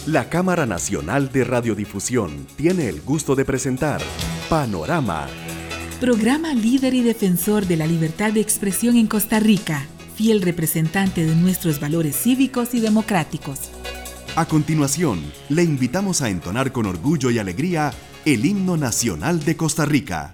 La Cámara Nacional de Radiodifusión tiene el gusto de presentar Panorama, programa líder y defensor de la libertad de expresión en Costa Rica, fiel representante de nuestros valores cívicos y democráticos. A continuación, le invitamos a entonar con orgullo y alegría el himno nacional de Costa Rica.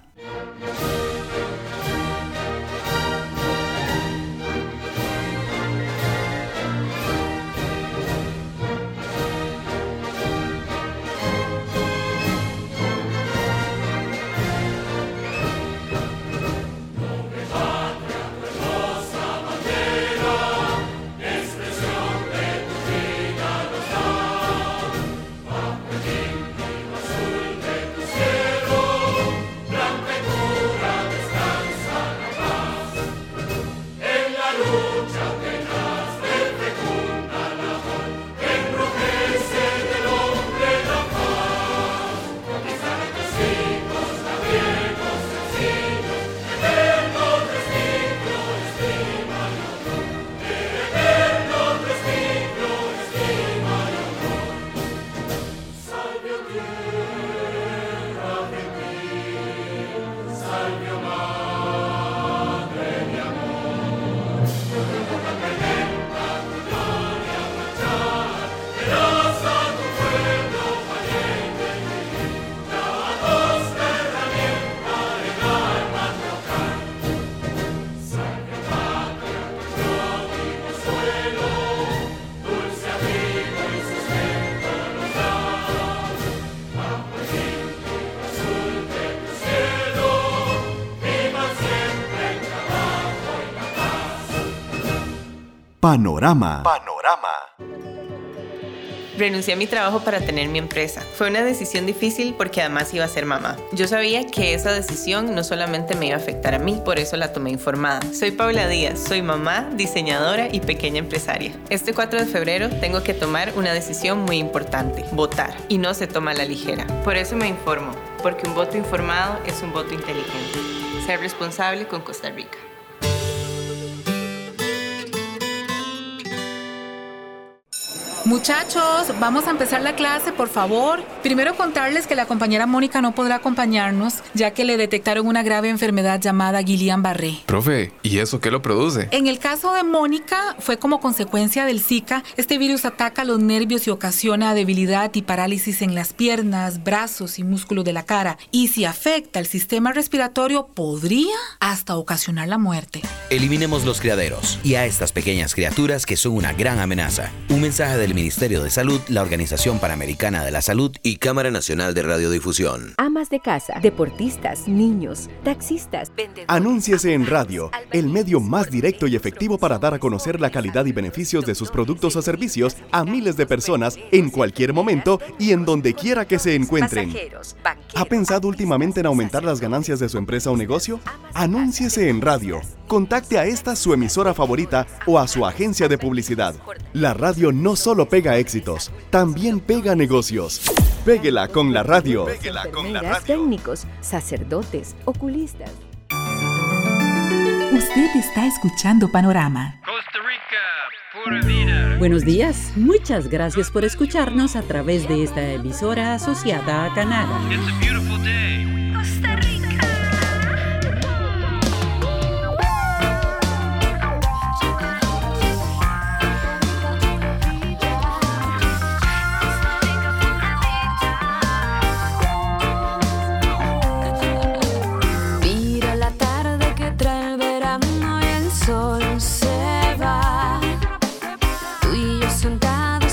Panorama. Renuncié a mi trabajo para tener mi empresa. Fue una decisión difícil porque además iba a ser mamá. Yo sabía que esa decisión no solamente me iba a afectar a mí, por eso la tomé informada. Soy Paula Díaz, soy mamá, diseñadora y pequeña empresaria. Este 4 de febrero tengo que tomar una decisión muy importante, votar, y no se toma a la ligera. Por eso me informo, porque un voto informado es un voto inteligente. Ser responsable con Costa Rica. Muchachos, vamos a empezar la clase, por favor. Primero contarles que la compañera Mónica no podrá acompañarnos, ya que le detectaron una grave enfermedad llamada Guillain-Barré. Profe, ¿y eso qué lo produce? En el caso de Mónica, fue como consecuencia del Zika. Este virus ataca los nervios y ocasiona debilidad y parálisis en las piernas, brazos y músculos de la cara. Y si afecta el sistema respiratorio, podría hasta ocasionar la muerte. Eliminemos los criaderos y a estas pequeñas criaturas que son una gran amenaza. Un mensaje del Ministerio de Salud, la Organización Panamericana de la Salud y Cámara Nacional de Radiodifusión. Amas de casa, deportistas, niños, taxistas, vendedores. Anúnciese en radio, el medio más directo y efectivo para dar a conocer la calidad y beneficios de sus productos o servicios a miles de personas en cualquier momento y en donde quiera que se encuentren. ¿Ha pensado últimamente en aumentar las ganancias de su empresa o negocio? Anúnciese en radio. Contacte a esta su emisora favorita o a su agencia de publicidad. La radio no solo pega éxitos, también pega negocios. Péguela con la radio. Enfermeras, técnicos, sacerdotes, oculistas. Usted está escuchando Panorama. Costa Rica, pura vida. Buenos días, muchas gracias por escucharnos a través de esta emisora asociada a Canadá. It's a beautiful day. Costa Rica.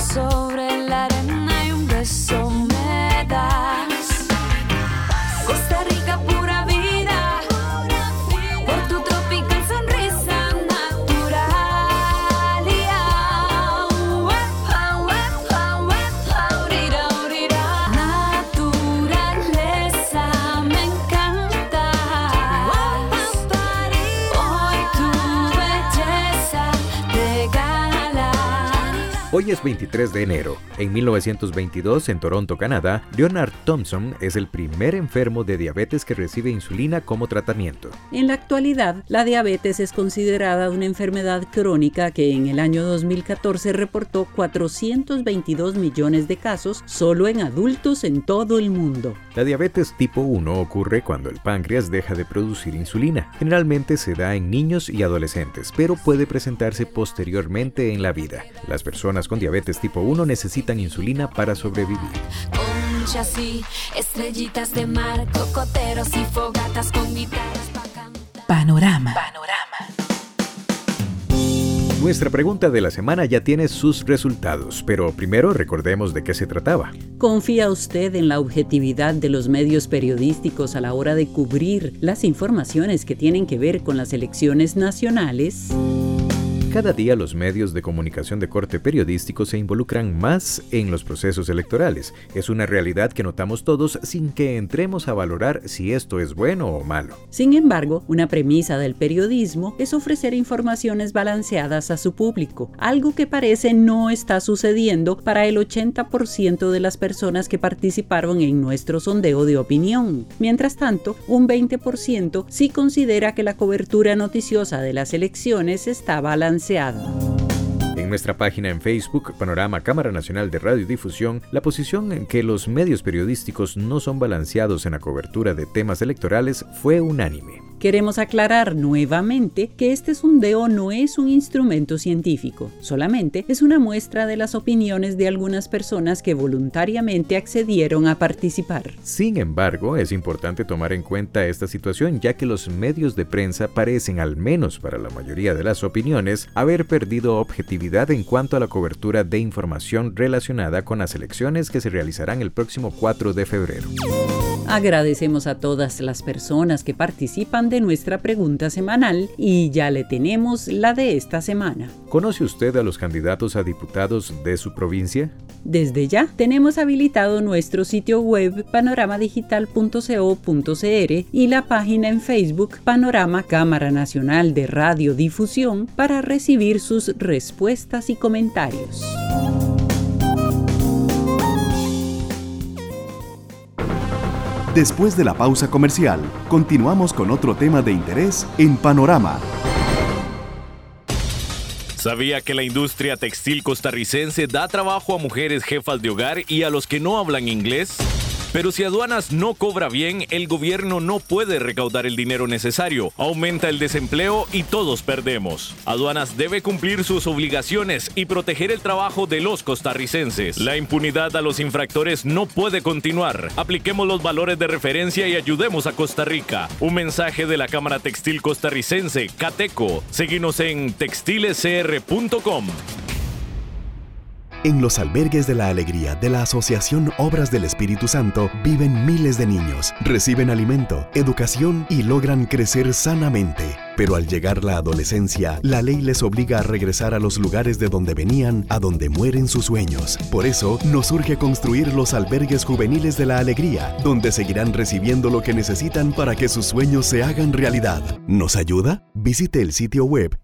Costa Hoy es 23 de enero. En 1922, en Toronto, Canadá, Leonard Thompson es el primer enfermo de diabetes que recibe insulina como tratamiento. En la actualidad, la diabetes es considerada una enfermedad crónica que en el año 2014 reportó 422 millones de casos solo en adultos en todo el mundo. La diabetes tipo 1 ocurre cuando el páncreas deja de producir insulina. Generalmente se da en niños y adolescentes, pero puede presentarse posteriormente en la vida. Las personas con diabetes tipo 1 necesitan insulina para sobrevivir. Conchas y estrellitas de mar, cocoteros y fogatas con guitarras para cantar. Panorama. Nuestra pregunta de la semana ya tiene sus resultados, pero primero recordemos de qué se trataba. ¿Confía usted en la objetividad de los medios periodísticos a la hora de cubrir las informaciones que tienen que ver con las elecciones nacionales? Cada día los medios de comunicación de corte periodístico se involucran más en los procesos electorales. Es una realidad que notamos todos sin que entremos a valorar si esto es bueno o malo. Sin embargo, una premisa del periodismo es ofrecer informaciones balanceadas a su público, algo que parece no está sucediendo para el 80% de las personas que participaron en nuestro sondeo de opinión. Mientras tanto, un 20% sí considera que la cobertura noticiosa de las elecciones está balanceada. En nuestra página en Facebook, Panorama Cámara Nacional de Radiodifusión, la posición en que los medios periodísticos no son balanceados en la cobertura de temas electorales fue unánime. Queremos aclarar nuevamente que este sondeo no es un instrumento científico, solamente es una muestra de las opiniones de algunas personas que voluntariamente accedieron a participar. Sin embargo, es importante tomar en cuenta esta situación, ya que los medios de prensa parecen, al menos para la mayoría de las opiniones, haber perdido objetividad en cuanto a la cobertura de información relacionada con las elecciones que se realizarán el próximo 4 de febrero. Agradecemos a todas las personas que participan de nuestra pregunta semanal y ya le tenemos la de esta semana. ¿Conoce usted a los candidatos a diputados de su provincia? Desde ya tenemos habilitado nuestro sitio web panoramadigital.co.cr y la página en Facebook Panorama Cámara Nacional de Radiodifusión para recibir sus respuestas y comentarios. Después de la pausa comercial, continuamos con otro tema de interés en Panorama. ¿Sabía que la industria textil costarricense da trabajo a mujeres jefas de hogar y a los que no hablan inglés? Pero si aduanas no cobra bien, el gobierno no puede recaudar el dinero necesario, aumenta el desempleo y todos perdemos. Aduanas debe cumplir sus obligaciones y proteger el trabajo de los costarricenses. La impunidad a los infractores no puede continuar. Apliquemos los valores de referencia y ayudemos a Costa Rica. Un mensaje de la Cámara Textil Costarricense, Cateco. Síguenos en textilescr.com. En los albergues de la alegría de la Asociación Obras del Espíritu Santo viven miles de niños, reciben alimento, educación y logran crecer sanamente. Pero al llegar la adolescencia, la ley les obliga a regresar a los lugares de donde venían, a donde mueren sus sueños. Por eso, nos urge construir los albergues juveniles de la alegría, donde seguirán recibiendo lo que necesitan para que sus sueños se hagan realidad. ¿Nos ayuda? Visite el sitio web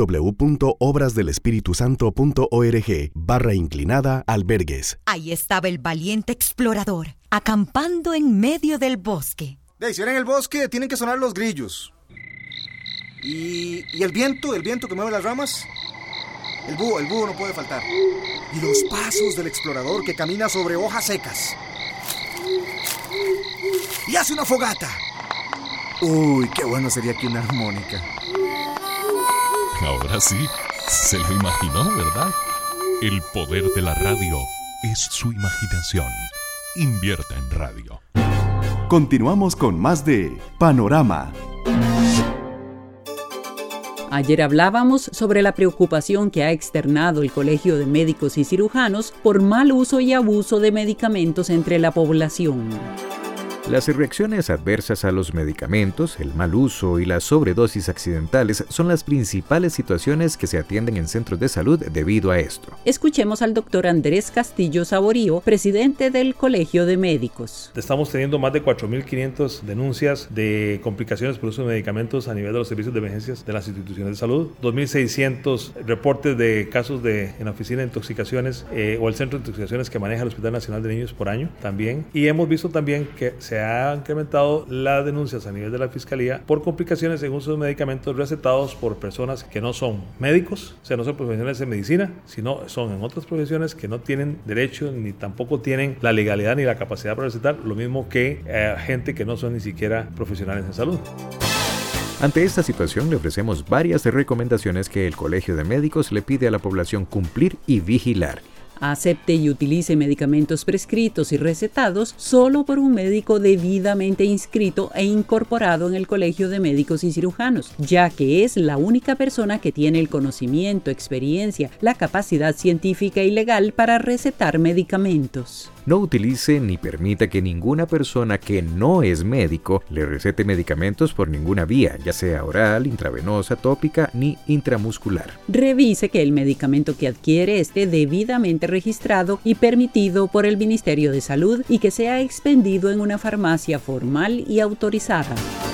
www.obrasdelespiritusanto.org/albergues. Ahí estaba el valiente explorador, acampando en medio del bosque. Si en el bosque tienen que sonar los grillos. ¿Y el viento que mueve las ramas? El búho no puede faltar. Y los pasos del explorador que camina sobre hojas secas. Y hace una fogata. Uy, qué bueno sería aquí una armónica. Ahora sí, se lo imaginó, ¿verdad? El poder de la radio es su imaginación. Invierta en radio. Continuamos con más de Panorama. Ayer hablábamos sobre la preocupación que ha externado el Colegio de Médicos y Cirujanos por mal uso y abuso de medicamentos entre la población. Las reacciones adversas a los medicamentos, el mal uso y las sobredosis accidentales son las principales situaciones que se atienden en centros de salud debido a esto. Escuchemos al doctor Andrés Castillo Saborío, presidente del Colegio de Médicos. Estamos teniendo más de 4.500 denuncias de complicaciones por uso de medicamentos a nivel de los servicios de emergencias de las instituciones de salud, 2.600 reportes de casos en la oficina de intoxicaciones o el centro de intoxicaciones que maneja el Hospital Nacional de Niños por año también, y hemos visto también que se ha incrementado las denuncias a nivel de la Fiscalía por complicaciones en uso de medicamentos recetados por personas que no son médicos, o sea, no son profesionales de medicina, sino son en otras profesiones que no tienen derecho ni tampoco tienen la legalidad ni la capacidad para recetar, lo mismo que gente que no son ni siquiera profesionales en salud. Ante esta situación le ofrecemos varias recomendaciones que el Colegio de Médicos le pide a la población cumplir y vigilar. Acepte y utilice medicamentos prescritos y recetados solo por un médico debidamente inscrito e incorporado en el Colegio de Médicos y Cirujanos, ya que es la única persona que tiene el conocimiento, experiencia, la capacidad científica y legal para recetar medicamentos. No utilice ni permita que ninguna persona que no es médico le recete medicamentos por ninguna vía, ya sea oral, intravenosa, tópica ni intramuscular. Revise que el medicamento que adquiere esté debidamente registrado y permitido por el Ministerio de Salud y que sea expendido en una farmacia formal y autorizada.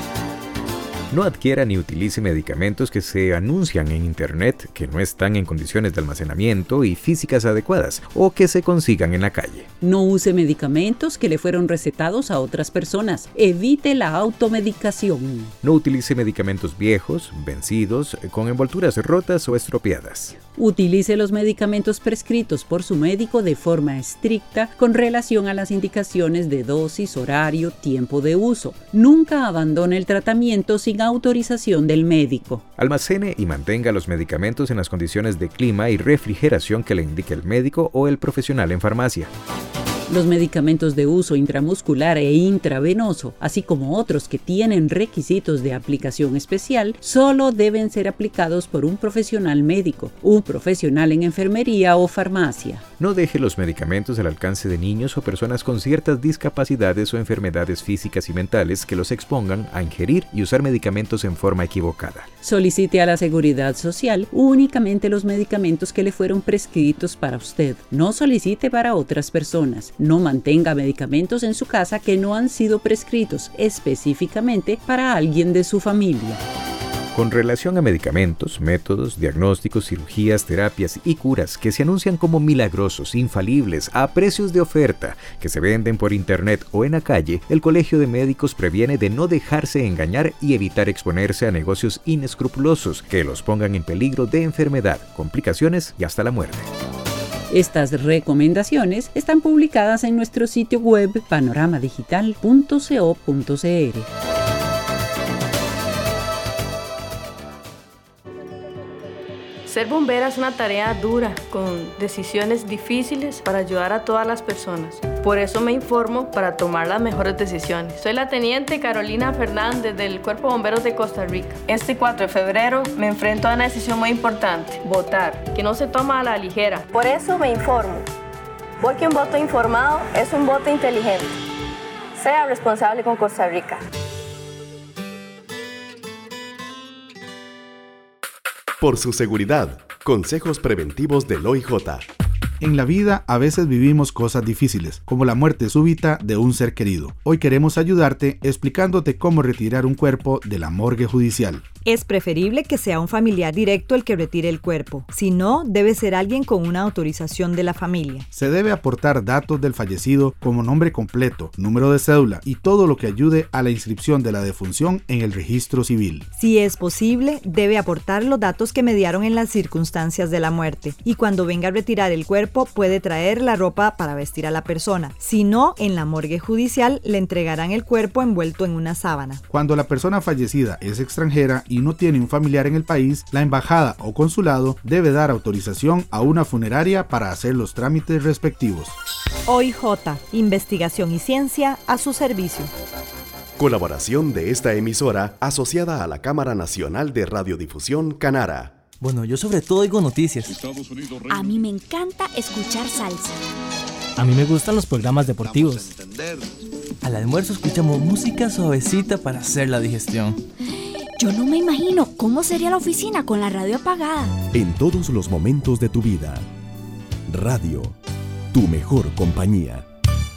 No adquiera ni utilice medicamentos que se anuncian en Internet, que no están en condiciones de almacenamiento y físicas adecuadas o que se consigan en la calle. No use medicamentos que le fueron recetados a otras personas. Evite la automedicación. No utilice medicamentos viejos, vencidos, con envolturas rotas o estropeadas. Utilice los medicamentos prescritos por su médico de forma estricta con relación a las indicaciones de dosis, horario, tiempo de uso. Nunca abandone el tratamiento sin autorización del médico. Almacene y mantenga los medicamentos en las condiciones de clima y refrigeración que le indique el médico o el profesional en farmacia. Los medicamentos de uso intramuscular e intravenoso, así como otros que tienen requisitos de aplicación especial, solo deben ser aplicados por un profesional médico, un profesional en enfermería o farmacia. No deje los medicamentos al alcance de niños o personas con ciertas discapacidades o enfermedades físicas y mentales que los expongan a ingerir y usar medicamentos en forma equivocada. Solicite a la Seguridad Social únicamente los medicamentos que le fueron prescritos para usted. No solicite para otras personas. No mantenga medicamentos en su casa que no han sido prescritos específicamente para alguien de su familia. Con relación a medicamentos, métodos, diagnósticos, cirugías, terapias y curas que se anuncian como milagrosos, infalibles, a precios de oferta, que se venden por internet o en la calle, el Colegio de Médicos previene de no dejarse engañar y evitar exponerse a negocios inescrupulosos que los pongan en peligro de enfermedad, complicaciones y hasta la muerte. Estas recomendaciones están publicadas en nuestro sitio web panoramadigital.co.cr. Ser bombera es una tarea dura, con decisiones difíciles para ayudar a todas las personas. Por eso me informo para tomar las mejores decisiones. Soy la teniente Carolina Fernández del Cuerpo de Bomberos de Costa Rica. Este 4 de febrero me enfrento a una decisión muy importante: votar, que no se toma a la ligera. Por eso me informo, porque un voto informado es un voto inteligente. Sea responsable con Costa Rica. Por su seguridad, consejos preventivos del OIJ. En la vida a veces vivimos cosas difíciles, como la muerte súbita de un ser querido. Hoy queremos ayudarte explicándote cómo retirar un cuerpo de la morgue judicial. Es preferible que sea un familiar directo el que retire el cuerpo. Si no, debe ser alguien con una autorización de la familia. Se debe aportar datos del fallecido como nombre completo, número de cédula y todo lo que ayude a la inscripción de la defunción en el registro civil. Si es posible, debe aportar los datos que mediaron en las circunstancias de la muerte. Y cuando venga a retirar el cuerpo, puede traer la ropa para vestir a la persona. Si no, en la morgue judicial le entregarán el cuerpo envuelto en una sábana. Cuando la persona fallecida es extranjera y no tiene un familiar en el país, la embajada o consulado debe dar autorización a una funeraria para hacer los trámites respectivos. OIJ, investigación y ciencia a su servicio. Colaboración de esta emisora asociada a la Cámara Nacional de Radiodifusión Canara. Bueno, yo sobre todo oigo noticias. A mí me encanta escuchar salsa. A mí me gustan los programas deportivos. Al almuerzo escuchamos música suavecita para hacer la digestión. Yo no me imagino cómo sería la oficina con la radio apagada. En todos los momentos de tu vida. Radio, tu mejor compañía.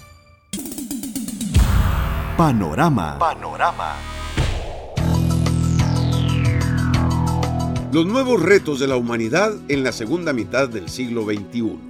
Panorama. Los nuevos retos de la humanidad en la segunda mitad del siglo XXI.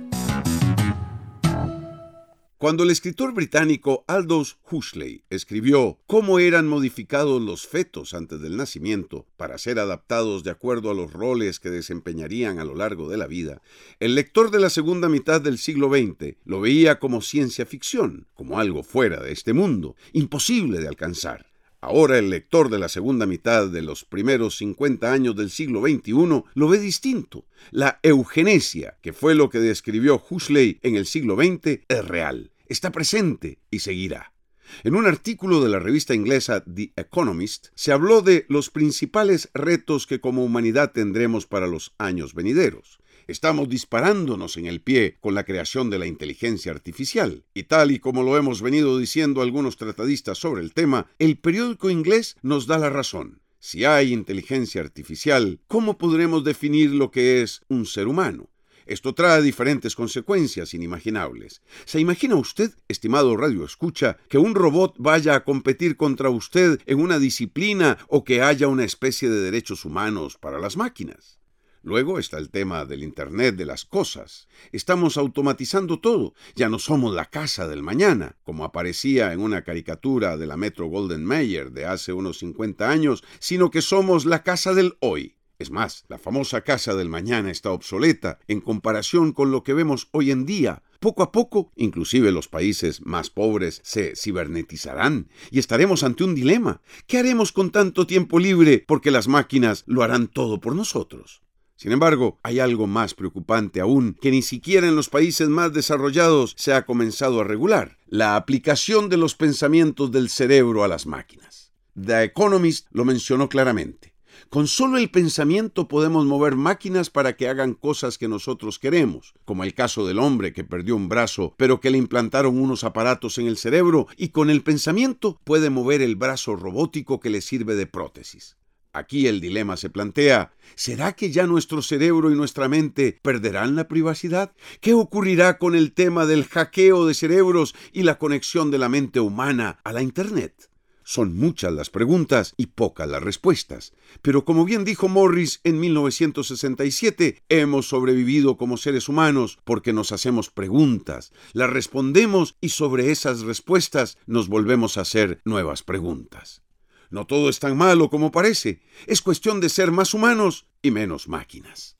Cuando el escritor británico Aldous Huxley escribió cómo eran modificados los fetos antes del nacimiento para ser adaptados de acuerdo a los roles que desempeñarían a lo largo de la vida, el lector de la segunda mitad del siglo XX lo veía como ciencia ficción, como algo fuera de este mundo, imposible de alcanzar. Ahora el lector de la segunda mitad de los primeros 50 años del siglo XXI lo ve distinto. La eugenesia, que fue lo que describió Huxley en el siglo XX, es real, está presente y seguirá. En un artículo de la revista inglesa The Economist se habló de los principales retos que como humanidad tendremos para los años venideros. Estamos disparándonos en el pie con la creación de la inteligencia artificial. Y tal y como lo hemos venido diciendo algunos tratadistas sobre el tema, el periódico inglés nos da la razón. Si hay inteligencia artificial, ¿cómo podremos definir lo que es un ser humano? Esto trae diferentes consecuencias inimaginables. ¿Se imagina usted, estimado radioescucha, que un robot vaya a competir contra usted en una disciplina o que haya una especie de derechos humanos para las máquinas? Luego está el tema del Internet de las cosas. Estamos automatizando todo. Ya no somos la casa del mañana, como aparecía en una caricatura de la Metro-Goldwyn-Mayer de hace unos 50 años, sino que somos la casa del hoy. Es más, la famosa casa del mañana está obsoleta en comparación con lo que vemos hoy en día. Poco a poco, inclusive los países más pobres se cibernetizarán y estaremos ante un dilema. ¿Qué haremos con tanto tiempo libre porque las máquinas lo harán todo por nosotros? Sin embargo, hay algo más preocupante aún que ni siquiera en los países más desarrollados se ha comenzado a regular: la aplicación de los pensamientos del cerebro a las máquinas. The Economist lo mencionó claramente. Con solo el pensamiento podemos mover máquinas para que hagan cosas que nosotros queremos, como el caso del hombre que perdió un brazo, pero que le implantaron unos aparatos en el cerebro y con el pensamiento puede mover el brazo robótico que le sirve de prótesis. Aquí el dilema se plantea: ¿será que ya nuestro cerebro y nuestra mente perderán la privacidad? ¿Qué ocurrirá con el tema del hackeo de cerebros y la conexión de la mente humana a la Internet? Son muchas las preguntas y pocas las respuestas. Pero como bien dijo Morris en 1967, hemos sobrevivido como seres humanos porque nos hacemos preguntas, las respondemos y sobre esas respuestas nos volvemos a hacer nuevas preguntas. No todo es tan malo como parece. Es cuestión de ser más humanos y menos máquinas.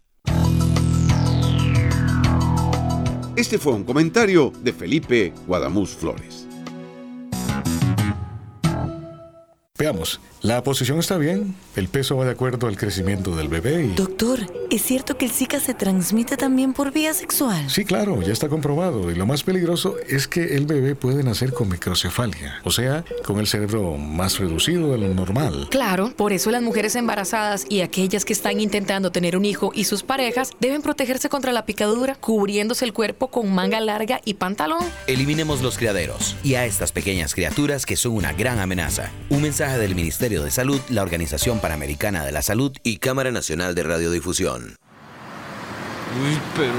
Este fue un comentario de Felipe Guadamuz Flores. Veamos, la posición está bien, el peso va de acuerdo al crecimiento del bebé y... Doctor, ¿es cierto que el Zika se transmite también por vía sexual? Sí, claro, ya está comprobado. Y lo más peligroso es que el bebé puede nacer con microcefalia, o sea, con el cerebro más reducido de lo normal. Claro, por eso las mujeres embarazadas y aquellas que están intentando tener un hijo y sus parejas deben protegerse contra la picadura, cubriéndose el cuerpo con manga larga y pantalón. Eliminemos los criaderos y a estas pequeñas criaturas que son una gran amenaza. Un mensaje del Ministerio de Salud, la Organización Panamericana de la Salud y Cámara Nacional de Radiodifusión. Uy, pero...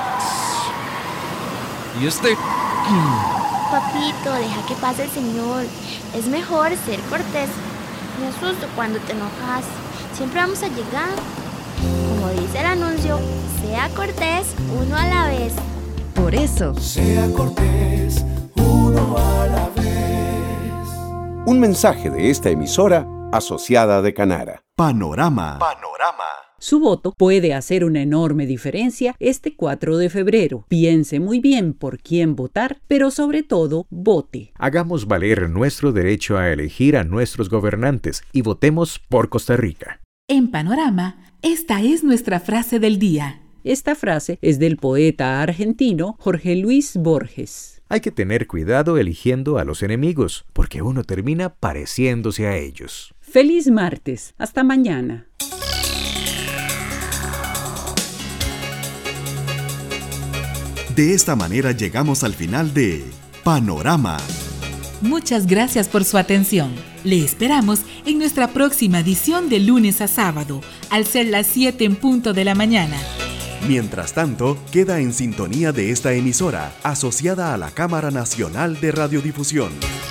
¿Y este? Papito, deja que pase el señor. Es mejor ser cortés. Me asusto cuando te enojas. Siempre vamos a llegar. Como dice el anuncio, sea cortés, uno a la vez. Por eso, sea cortés, uno a la vez. Un mensaje de esta emisora asociada de Canara. Panorama. Su voto puede hacer una enorme diferencia este 4 de febrero. Piense muy bien por quién votar, pero sobre todo, vote. Hagamos valer nuestro derecho a elegir a nuestros gobernantes y votemos por Costa Rica. En Panorama, esta es nuestra frase del día. Esta frase es del poeta argentino Jorge Luis Borges. Hay que tener cuidado eligiendo a los enemigos, porque uno termina pareciéndose a ellos. ¡Feliz martes! ¡Hasta mañana! De esta manera llegamos al final de Panorama, Muchas gracias por su atención. Le esperamos en nuestra próxima edición de lunes a sábado, al ser las 7 en punto de la mañana. Mientras tanto, queda en sintonía de esta emisora, asociada a la Cámara Nacional de Radiodifusión.